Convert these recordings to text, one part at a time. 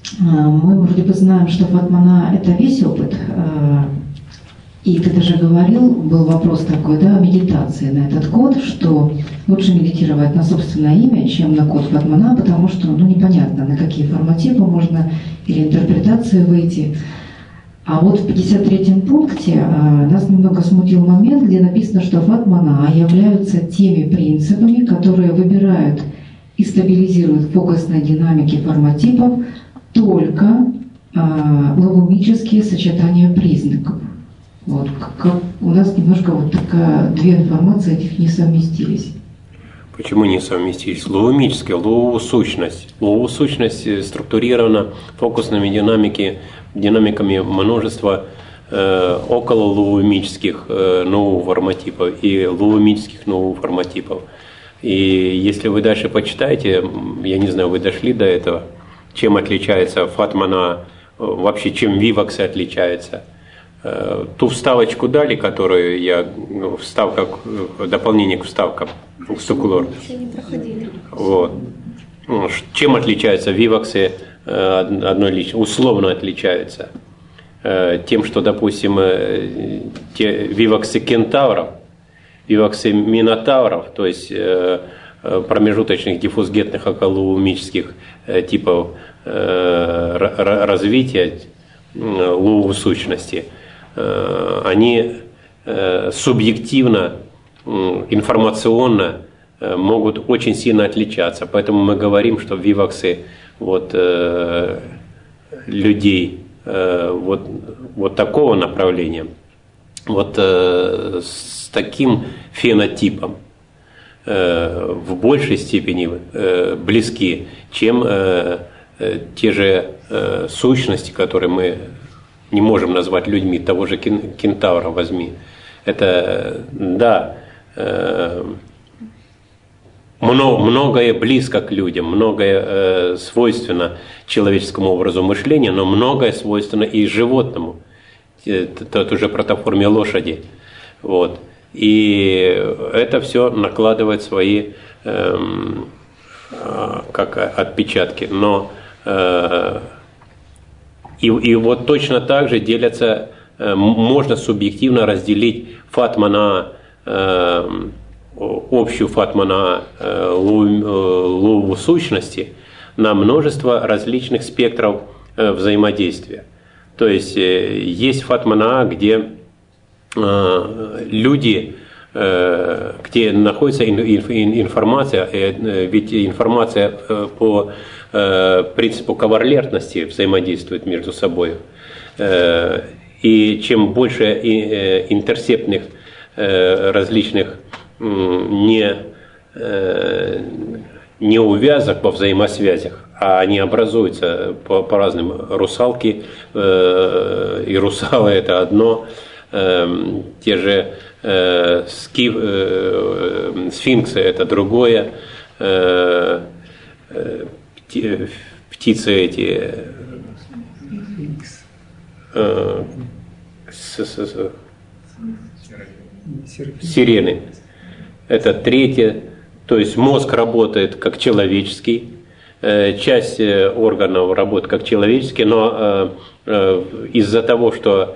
Мы вроде бы знаем, что Фатмана – это весь опыт. И ты даже говорил, был вопрос такой, да, медитации на этот код, что лучше медитировать на собственное имя, чем на код Фатмана, потому что, непонятно, на какие формативы можно или интерпретации выйти. А вот в 53-м пункте нас немного смутил момент, где написано, что Фатмана являются теми принципами, которые выбирают и стабилизируют фокусные динамики форматипов только логомические сочетания признаков. Вот, у нас немножко вот такая, две информации этих не совместились. Почему не совместились? Логомическая, логосущность. Логосущность структурирована фокусными динамиками множества около логомических новых форматипов и логомических новых форматипов. И если вы дальше почитаете, я не знаю, вы дошли до этого, чем отличается Фатмана, вообще чем виваксы отличаются. Ту вставочку дали, которую я, вставка, дополнение к вставкам, к стукулор. Вот. Чем отличаются виваксы одной личности? Условно отличаются. Тем, что, допустим, те виваксы кентавров, виваксы минотавров, то есть промежуточных диффузгентных околоумических типов развития логосущности, они субъективно, информационно могут очень сильно отличаться. Поэтому мы говорим, что виваксы людей вот такого направления, с таким фенотипом в большей степени близки, чем те же сущности, которые мы не можем назвать людьми, того же кентавра возьми. Это, да, многое близко к людям, многое свойственно человеческому образу мышления, но многое свойственно и животному, тут уже протоформе лошади. Вот. И это все накладывает свои как отпечатки. Но и вот точно так же делятся, можно субъективно разделить Фатмана, общую Фатмана лову сущности на множество различных спектров взаимодействия. То есть есть Фатмана, где люди, где находится информация, ведь информация по принципу коварлентности взаимодействует между собой. И чем больше интерсептных различных неувязок во взаимосвязях, а они образуются по разным, русалки и русалы это одно, те же сфинксы это другое, птицы эти сирены это третье. То есть мозг работает как человеческий, часть органов работает как человеческий, но из-за того, что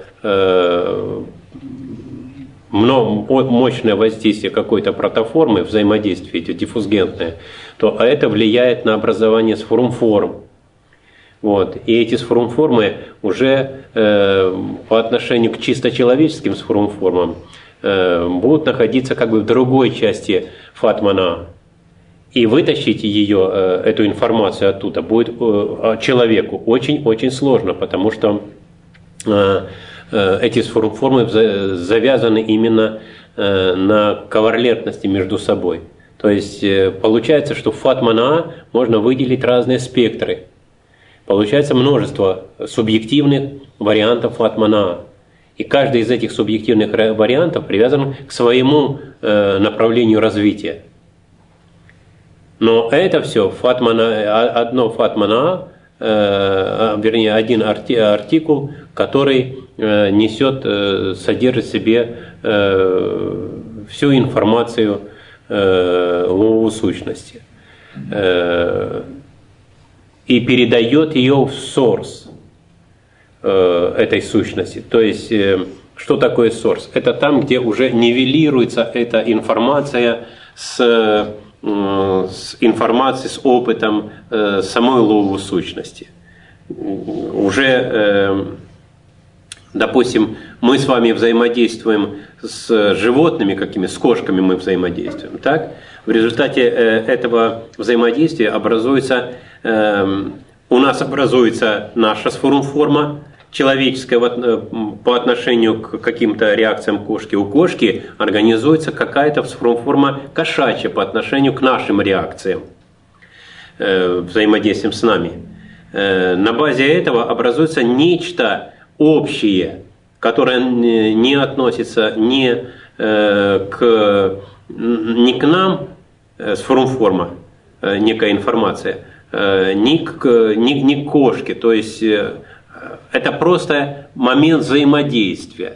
мощное воздействие какой-то протоформы, взаимодействие эти диффузгентное, то это влияет на образование сформ-форм. Вот. И эти сформ-формы уже по отношению к чисто человеческим сформ-формам будут находиться как бы в другой части Фатмана. И вытащить ее, эту информацию оттуда, будет человеку очень-очень сложно, потому что эти формы завязаны именно на коварлентности между собой. То есть получается, что в Фатмана можно выделить разные спектры. Получается множество субъективных вариантов Фатмана. И каждый из этих субъективных вариантов привязан к своему направлению развития. Но это все одно Фатмана, вернее один артикул, который содержит в себе всю информацию лову сущности. и передает ее в source этой сущности. То есть, что такое source? Это там, где уже нивелируется эта информация с информацией, с опытом самой лоу сущности. Уже, допустим, мы с вами взаимодействуем с животными, какими, с кошками мы взаимодействуем, так? В результате этого взаимодействия образуется, у нас образуется наша сформ-форма человеческая по отношению к каким-то реакциям кошки. У кошки организуется какая-то форма кошачья по отношению к нашим реакциям, взаимодействием с нами. На базе этого образуется нечто общее, которое не относится ни к нам, форма, некая информация, ни к кошке. То есть это просто момент взаимодействия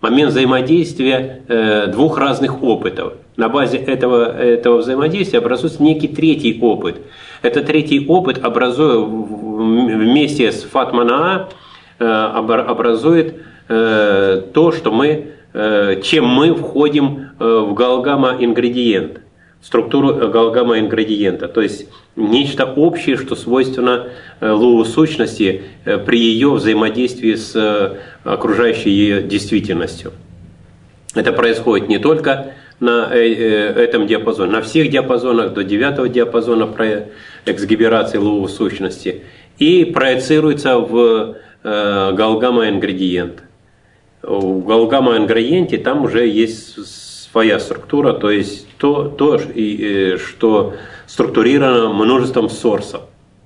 двух разных опытов. На базе этого взаимодействия образуется некий третий опыт. Этот третий опыт вместе с Фатмана образует то, что чем мы входим в галгама-ингредиент, структуру галгама-ингредиента. То есть нечто общее, что свойственно лоу-сущности при ее взаимодействии с окружающей ее действительностью. Это происходит не только на этом диапазоне, на всех диапазонах до 9-го диапазона эксгиберации лоу-сущности и проецируется в галгама-ингредиент. В галгама-ингредиенте там уже есть своя структура, то есть то, что структурировано множеством сорсов.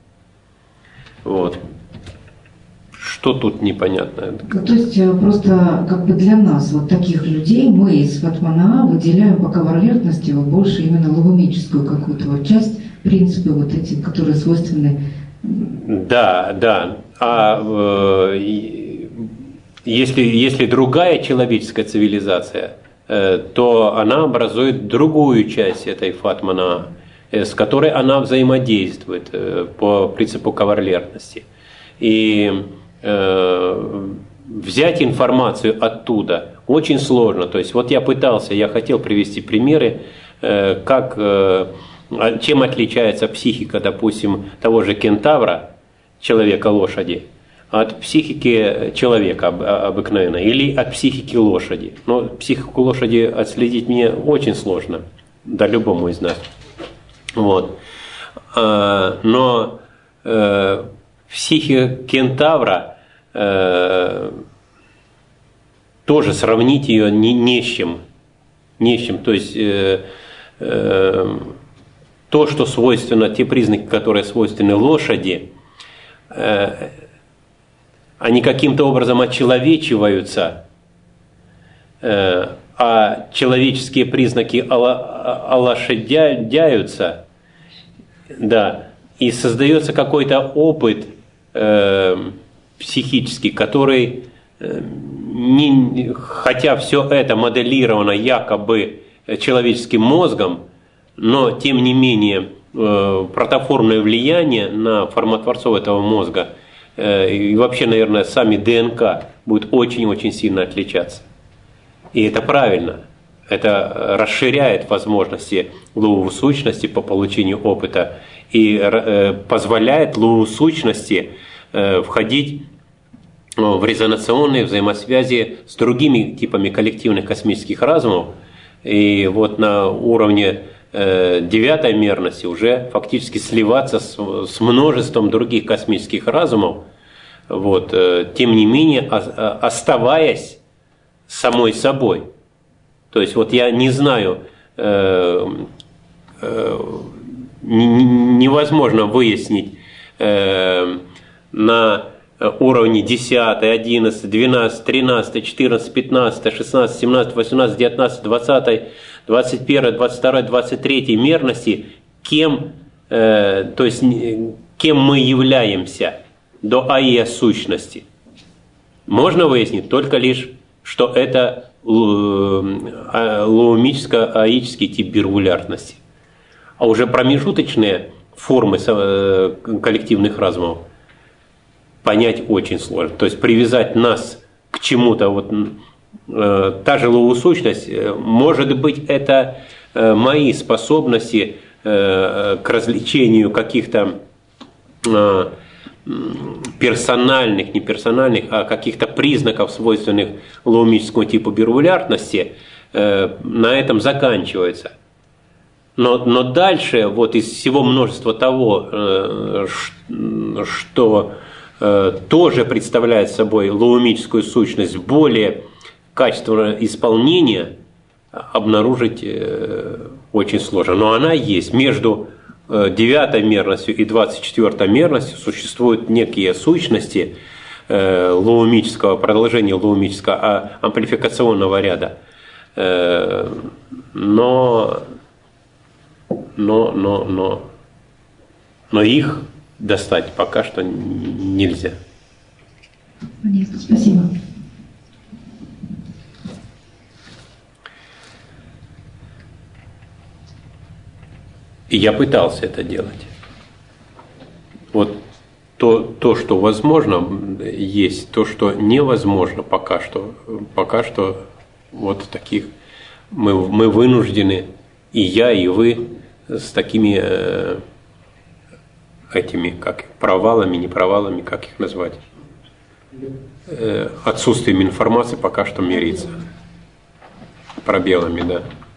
Вот. Что тут непонятно? То есть просто как бы для нас, вот таких людей, мы из Фатмана выделяем по поверхности больше именно логомическую какую-то вот часть, принципы вот эти, которые свойственны. Да. Если другая человеческая цивилизация, то она образует другую часть этой Фатмана, с которой она взаимодействует по принципу кавалерности. И взять информацию оттуда очень сложно. То есть вот я хотел привести примеры, чем отличается психика, допустим, того же кентавра, человека-лошади, от психики человека обыкновенной или от психики лошади. Но психику лошади отследить мне очень сложно, да любому из нас. Вот. Но психика кентавра тоже сравнить ее не с чем. То есть то, что свойственно, те признаки, которые свойственны лошади, они каким-то образом очеловечиваются, а человеческие признаки олошадяются, да, и создается какой-то опыт психический, который, хотя все это моделировано якобы человеческим мозгом, но тем не менее протоформное влияние на формотворцов этого мозга и вообще, наверное, сами ДНК будет очень-очень сильно отличаться. И это правильно. Это расширяет возможности лоу-сущности по получению опыта и позволяет лоу-сущности входить в резонационные взаимосвязи с другими типами коллективных космических разумов. И вот на уровне 9-й мерности уже фактически сливаться с множеством других космических разумов, вот, тем не менее оставаясь самой собой. То есть вот я не знаю, невозможно выяснить на уровне 10, 11, 12, 13, 14, 15, 16, 17, 18, 19, 20, 21, 22, 23 мерности, кем мы являемся до аия сущности. Можно выяснить только лишь, что это лоумическо-аический тип бирвулярности. А уже промежуточные формы коллективных разумов понять очень сложно. То есть привязать нас к чему-то, вот та же лоу-сущность, может быть, это мои способности к развлечению каких-то персональных, не персональных, а каких-то признаков, свойственных лоумическому типу бирулярности, на этом заканчивается. Но дальше, вот из всего множества того, что тоже представляет собой лоумическую сущность, более качественного исполнения обнаружить очень сложно. Но она есть. Между 9-й мерностью и 24-й мерностью существуют некие сущности лоумического, продолжения лоумического амплификационного ряда. Но их достать пока что нельзя. Понятно, спасибо. И я пытался это делать. Вот то, что возможно, есть, то, что невозможно пока что вот таких мы вынуждены, и я, и вы, с такими этими, как провалами, не провалами, как их назвать, отсутствием информации пока что мириться, пробелами, да.